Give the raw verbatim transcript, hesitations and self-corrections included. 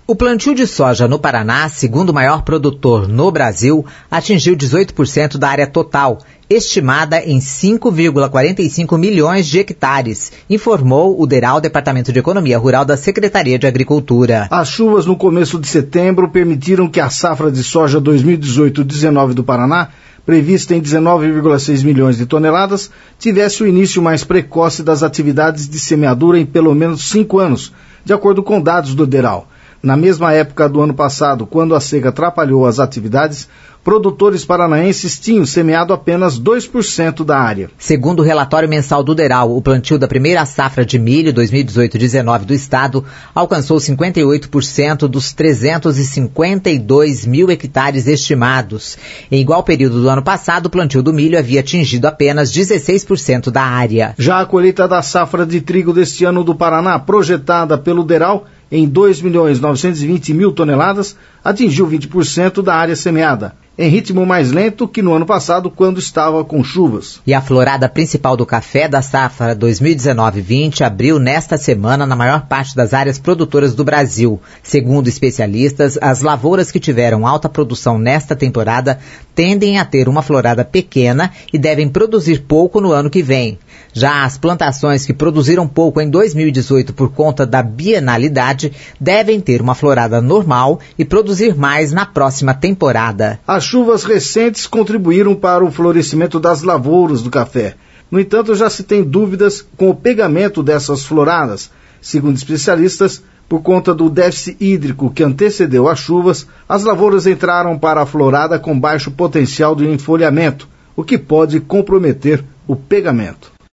O plantio de soja no Paraná, segundo o maior produtor no Brasil, atingiu dezoito por cento da área total, estimada em cinco vírgula quarenta e cinco milhões de hectares, informou o DERAL, Departamento de Economia Rural da Secretaria de Agricultura. As chuvas no começo de setembro permitiram que a safra de soja dois mil e dezoito dezenove do Paraná, prevista em dezenove vírgula seis milhões de toneladas, tivesse o início mais precoce das atividades de semeadura em pelo menos cinco anos, de acordo com dados do DERAL. Na mesma época do ano passado, quando a seca atrapalhou as atividades, produtores paranaenses tinham semeado apenas dois por cento da área. Segundo o relatório mensal do DERAL, o plantio da primeira safra de milho dois mil e dezoito dezenove do estado alcançou cinquenta e oito por cento dos trezentos e cinquenta e dois mil hectares estimados. Em igual período do ano passado, o plantio do milho havia atingido apenas dezesseis por cento da área. Já a colheita da safra de trigo deste ano do Paraná, projetada pelo DERAL, em dois milhões novecentos e vinte mil toneladas, atingiu vinte por cento da área semeada, em ritmo mais lento que no ano passado, quando estava com chuvas. E a florada principal do café da safra dois mil e dezenove vinte abriu nesta semana na maior parte das áreas produtoras do Brasil. Segundo especialistas, as lavouras que tiveram alta produção nesta temporada tendem a ter uma florada pequena e devem produzir pouco no ano que vem. Já as plantações que produziram pouco em dois mil e dezoito por conta da bienalidade devem ter uma florada normal e produzir mais na próxima temporada. As chuvas recentes contribuíram para o florescimento das lavouras do café. No entanto, já se tem dúvidas com o pegamento dessas floradas. Segundo especialistas, por conta do déficit hídrico que antecedeu as chuvas, as lavouras entraram para a florada com baixo potencial de enfolhamento, o que pode comprometer o pegamento.